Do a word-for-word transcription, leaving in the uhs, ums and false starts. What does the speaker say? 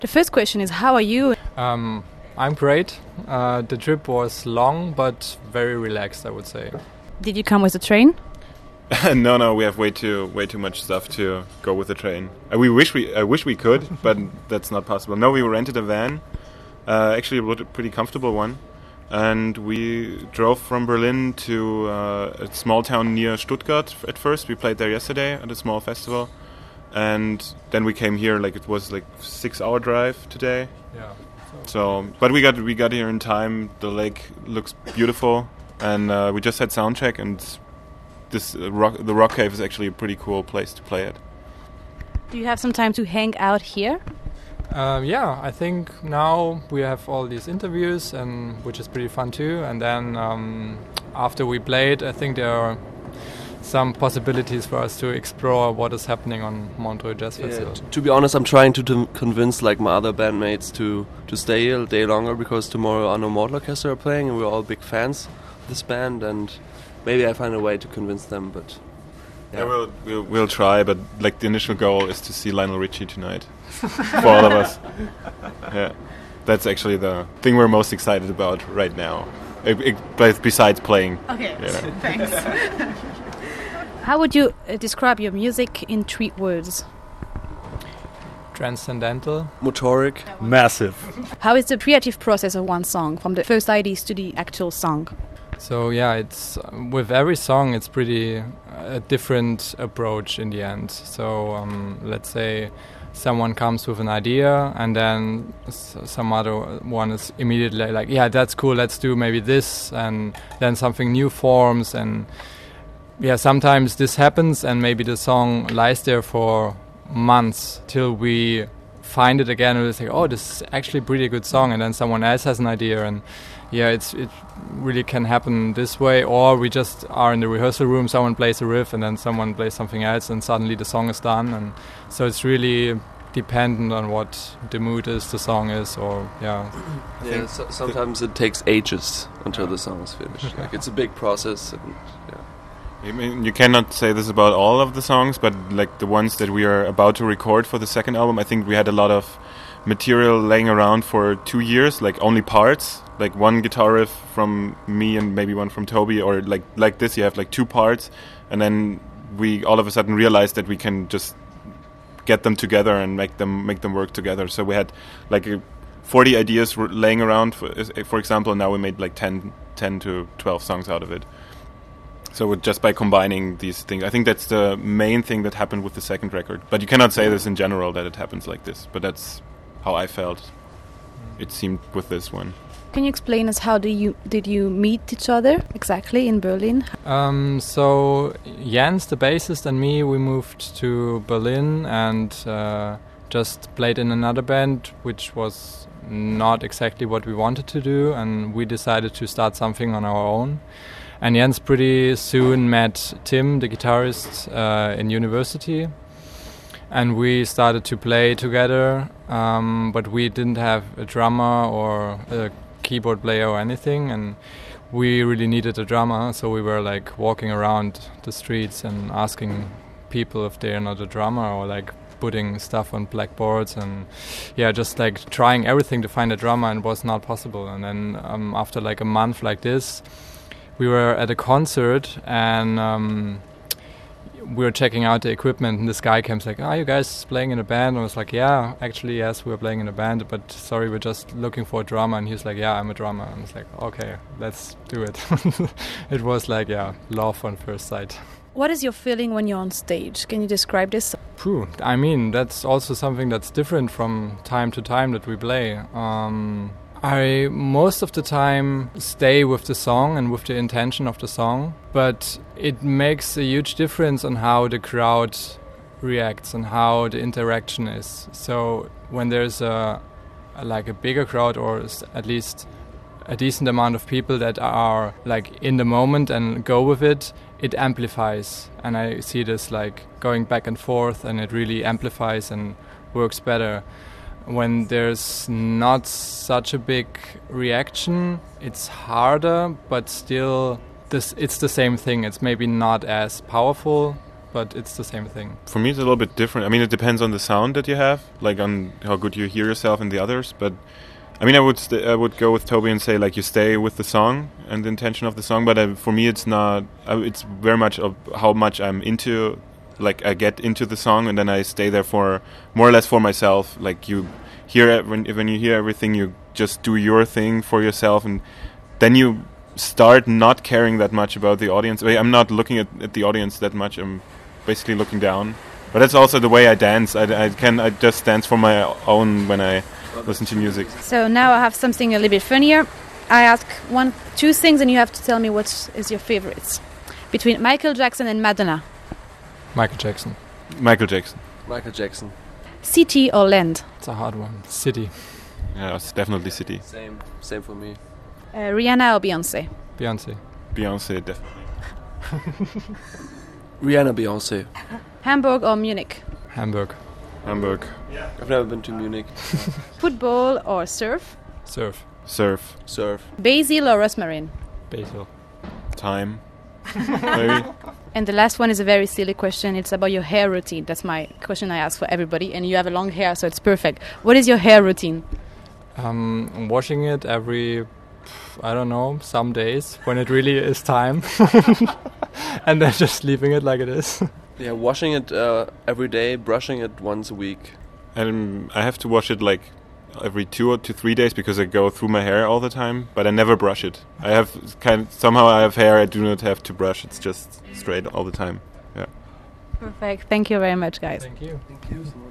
The first question is, how are you? Um, I'm great. Uh, the trip was long, but very relaxed, I would say. Did you come with the train? no, no, we have way too way too much stuff to go with the train. Uh, we wish we I wish we could, but that's not possible. No, we rented a van, uh, actually a pretty comfortable one, and we drove from Berlin to uh, a small town near Stuttgart. At first, we played there yesterday at a small festival, and then we came here. Like it was like six hour drive today. Yeah. So, but we got we got here in time. The lake looks beautiful, and uh, we just had sound check and. This uh, rock, the Rock Cave is actually a pretty cool place to play at. Do you have some time to hang out here? Uh, yeah, I think now we have all these interviews, and which is pretty fun too. And then um, after we played, I think there are some possibilities for us to explore what is happening on Montreux Jazz yeah, Festival. T- to be honest, I'm trying to t- convince like my other bandmates to, to stay a day longer, because tomorrow Arno Mortal Orchestra are playing, and we're all big fans of this band, and maybe I find a way to convince them, but yeah, yeah we'll, we'll we'll try. But like the initial goal is to see Lionel Richie tonight for all of us. Yeah, that's actually the thing we're most excited about right now. It, it, besides playing. Okay, yeah. Thanks. How would you uh, describe your music in three words? Transcendental, motoric, massive. How is the creative process of one song, from the first ideas to the actual song? So yeah, it's with every song it's pretty uh, a different approach in the end. So um, let's say someone comes with an idea, and then s- some other one is immediately like, yeah, that's cool, let's do maybe this, and then something new forms, and yeah, sometimes this happens, and maybe the song lies there for months till we find it again, and we say, oh, this is actually a pretty good song, and then someone else has an idea, and yeah, it's it really can happen this way, or we just are in the rehearsal room, someone plays a riff and then someone plays something else, and suddenly the song is done. And so it's really dependent on what the mood is, the song is, or yeah. Yeah, so sometimes it takes ages until the song is finished. Like it's a big process, and yeah. I mean, you cannot say this about all of the songs, but like the ones that we are about to record for the second album, I think we had a lot of material laying around for two years, like only parts, like one guitar riff from me and maybe one from Toby, or like like this you have like two parts, and then we all of a sudden realized that we can just get them together and make them make them work together. So we had like a forty ideas r- laying around, for, for example, and now we made like ten, ten to twelve songs out of it. So just by combining these things, I think that's the main thing that happened with the second record. But you cannot say this in general, that it happens like this, but that's how I felt it seemed with this one. Can you explain us how do you did you meet each other exactly in Berlin? Um, so Jens, the bassist, and me, we moved to Berlin and uh, just played in another band, which was not exactly what we wanted to do, and we decided to start something on our own. And Jens pretty soon met Tim, the guitarist, uh, in university. And we started to play together, um, but we didn't have a drummer or a keyboard player or anything, and we really needed a drummer, so we were like walking around the streets and asking people if they're not a drummer, or like putting stuff on blackboards, and yeah, just like trying everything to find a drummer, and it was not possible. And then um, after like a month like this, we were at a concert, and um, we were checking out the equipment, and this guy came like, are you guys playing in a band? And I was like, yeah, actually, yes, we're playing in a band, but sorry, we're just looking for a drummer. And he's like, yeah, I'm a drummer. And I was like, okay, let's do it. It was like, yeah, love on first sight. What is your feeling when you're on stage? Can you describe this? Phew, I mean, that's also something that's different from time to time that we play. Um, I most of the time stay with the song and with the intention of the song, but it makes a huge difference on how the crowd reacts and how the interaction is. So when there's a, a like a bigger crowd, or at least a decent amount of people that are like in the moment and go with it, it amplifies. And I see this like going back and forth, and it really amplifies and works better. When there's not such a big reaction, it's harder, but still this it's the same thing. It's maybe not as powerful, but it's the same thing. For me, it's a little bit different. I mean, it depends on the sound that you have, like on how good you hear yourself and the others. But I mean, I would st- I would go with Toby and say like you stay with the song and the intention of the song. But uh, for me, it's not. Uh, it's very much of how much I'm into. Like I get into the song and then I stay there for more or less for myself. Like you hear it when when you hear everything, you just do your thing for yourself, and then you start not caring that much about the audience. I mean, I'm not looking at, at the audience that much. I'm basically looking down. But that's also the way I dance. I, I can I just dance for my own when I listen to music. So now I have something a little bit funnier. I ask one, two things, and you have to tell me what is your favorites between Michael Jackson and Madonna. Michael Jackson. Michael Jackson. Michael Jackson. City or land? It's a hard one. City. Yeah, it's definitely City. Same. Same for me. Uh, Rihanna or Beyonce? Beyonce. Beyonce, definitely. Rihanna, Beyonce. Hamburg or Munich? Hamburg. Hamburg. I've never been to Munich. Football or surf? Surf. Surf. Surf. Basil or rosmarin? Basil. Time. Maybe. And the last one is a very silly question. It's about your hair routine. That's my question I ask for everybody. And you have a long hair, so it's perfect. What is your hair routine? Um, washing it every, I don't know, some days when it really is time. And then just leaving it like it is. Yeah, washing it uh, every day, brushing it once a week. And I have to wash it like every two or to three days because I go through my hair all the time, but I never brush it. I have kind of, somehow I have hair I do not have to brush. It's just straight all the time. Yeah. Perfect. Thank you very much, guys. Thank you. Thank you so much.